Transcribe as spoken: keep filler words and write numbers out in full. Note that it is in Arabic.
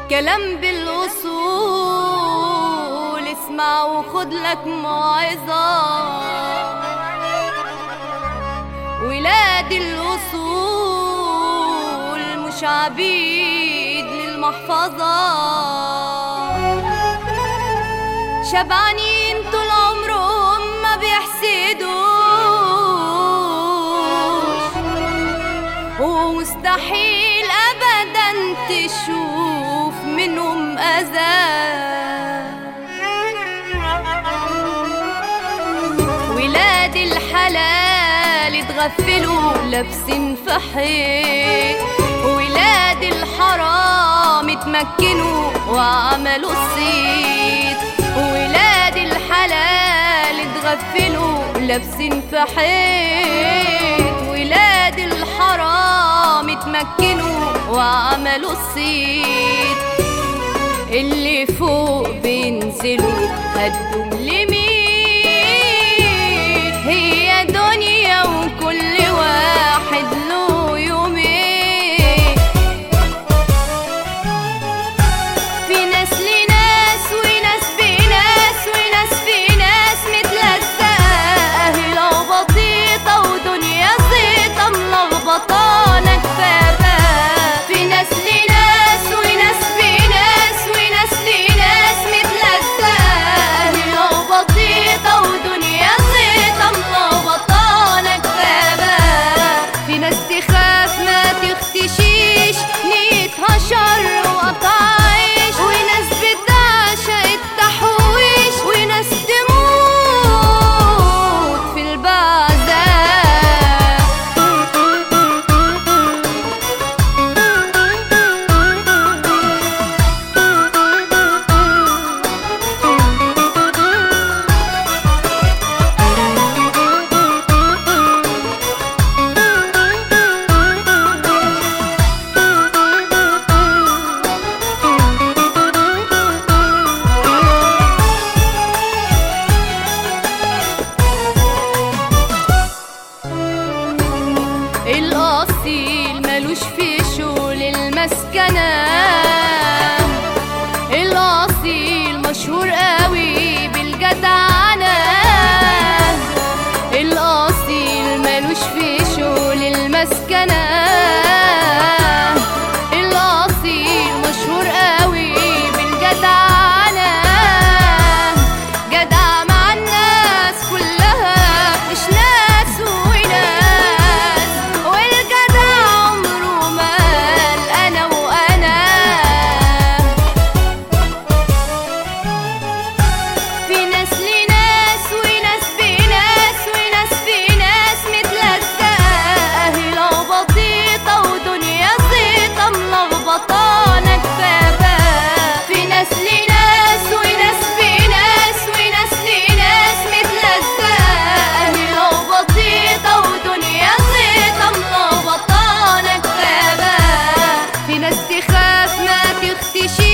كلام بالوصول، اسمع وخد لك موعظة. ولاد الوصول مش عبيد للمحفظة، شبعانين طول عمرهم ما بيحسدوش، ومستحيل أبدا تشوف منهم أذى. ولاد الحلال اتغفلوا لابسين في حيط، ولاد الحرام اتمكنوا وعملوا الصيت. ولاد الحلال اتغفلوا لابسين في حيط، ولاد الحرام اتمكنوا وعملوا الصيت. اللي فوق بينزلوا هدوا لمين؟ هي دنيا وكل واحد له يومين. في ناس لناس وناس بناس وناس في ناس متلزقة، اهي لخبطيطة ودنيا زيطة ملخبطانا كفاية. في ناس لناس وناس بناس وناس لناس متلزقة، اهي لخبطيطة ودنيا زيطة ملخبطانا كفاية. في ناس تخاف ما تختشيش نيتها شر وقطع عيش، وناس بتعشق التحويش، وناس تموت في البعزة. الأصيل ملوش في شغل المسكنة، الأصيل مشهور قوي بالجدعنة. الأصيل ملوش في شغل المسكنة، الأصيل مشهور قوي بالجدعنة. جدع مع الناس كلها مش ناس وناس، والجدع عمره ما قال أنا وأنا. في ناس لناس وناس بناس وناس في ناس متلزقة، أهي لخبطيطة ودنيا زيطة ملخبطانا كفاية. في ناس لناس وناس بناس وناس لناس متلزقة، أهي لخبطيطة ودنيا زيطة ملخبطانا كفاية. في ناس تخاف ما تختشي